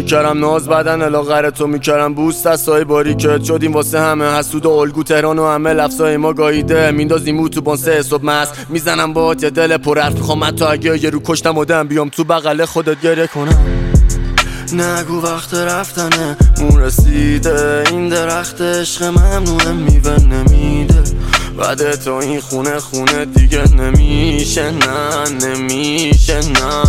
میکردم ناز بدن الاغر تو میکردم بوست دستای باریکت شدیم واسه همه حسود و الگو تهران و همه لفظای ما گاییده میندازیم او تو بانسه صبح مست میزنم با یه دل پر حرف میخوام حتی اگه یه رو کشتم آدم بیام تو بغل خودت گریه کنم نگو وقت رفتنه مون رسیده این درخت عشق ممنوعه میوه نمیده بعد تو این خونه دیگه نمیشه نه نمیشه نه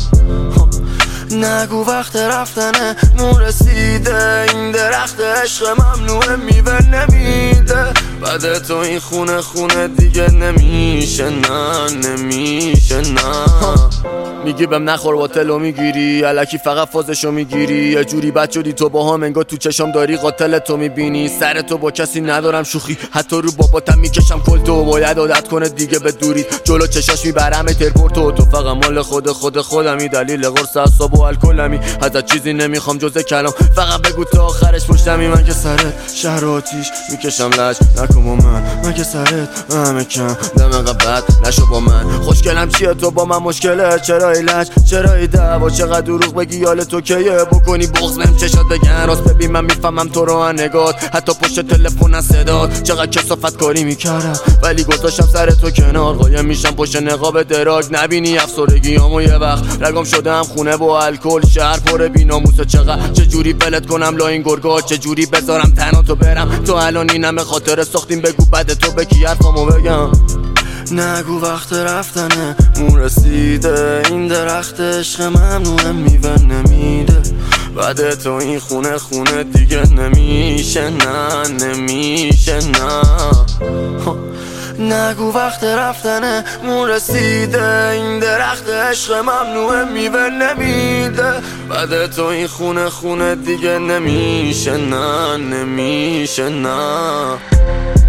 نگو وقت رفتنه مون رسیده این درخت عشق ممنوعه میوه نمیده بعد تو این خونه دیگه نمیشه نه نمیشه نه میگی بهم نخور باطلو میگیری الکی فقط فازشو میگیری یه جوری بد شدی تو با هم انگار تو چشم داری قاتل تو میبینی سر تو با کسی ندارم شوخی حتی رو باباتم میکشم کل تو باید عادت کنه دیگه به دوری جلو چشاش میبرم ترپورتو تو فقط مال خودمی دلیل قرص اعصاب و الکلمی ازت چیزی نمیخوام جز کلام فقط بگو تا آخرش پشتمی من که سرت شهر آتیش میکشم لج نکن با من که سرت همه کم دم قبط نشو با من خوشگلم چیه تو با من مشکله چرا لج چرا دعوا چقدر دروغ بگی یال تو کیه بکنی بغض بهم چشات بگن راست ببین من میفهمم تو رو نگات حتی پشت تلفن صدات چقدر کثافت کاری میکردم ولی گذاشتم سر تو کنار قایم میشم پشت نقاب دراگ نبینی افسردگیامو یه وقت رگام شدم خونه با الکل شهر پر بی‌ناموسه چقدر چه جوری ولت کنم لا این گرگا چه جوری بذارم تنها تو برم تو الان اینم خاطر ساختیم بگو بعد تو به کی حرفامو بگم نگو وقت رفتنه مون رسیده این درخت عشق ممنوعه میوه نمیده بعد تو این خونه دیگه نمیشه نه نمیشه نه نگو وقت رفتنه مون رسیده این درخت عشق ممنوعه میوه نمیده بعد تو این خونه دیگه نمیشه نه نمیشه نه